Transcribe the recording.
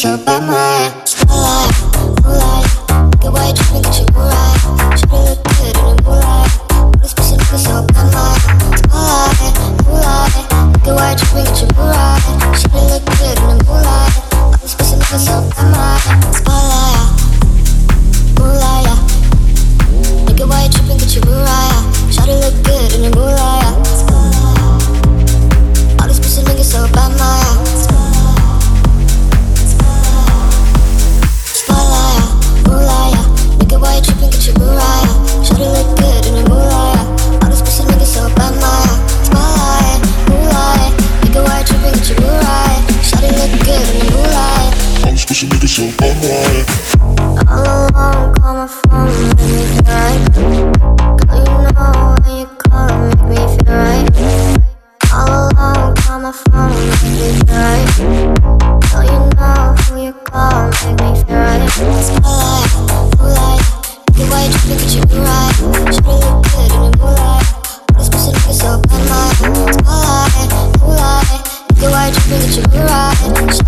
so bad, my spotlight, moonlight. Get why you tripping, get your mood right. Shoulda look good in the moonlight. All these pussy niggas so bad, my spotlight, moonlight. Get why you tripping, get your mood right. Shoulda look good in the moonlight. All these pussy niggas so bad, my spotlight, moonlight. Get why you tripping, get your mood right. Shoulda look good in the moonlight. All these pussy niggas so bad, my why you tripping, get your Mariah. Shoulda look good in the moonlight. All these pussy niggas so bad, my spotlight, moonlight. Nigga, why you tripping, get your Mariah. Shoulda look good in the moonlight. All these pussy niggas so bad, my. All alone, call my phone, make me feel right. Girl, you know when you call, make me feel right. All alone, call my phone, make me feel right. Girl, you know who you call, make me feel right. Spotlight, moonlight. Why you tripping, get your right. Shoulda look good in the moonlight. All these pussy niggas so bad, my spotlight, moonlight. Why you tripping, get your right.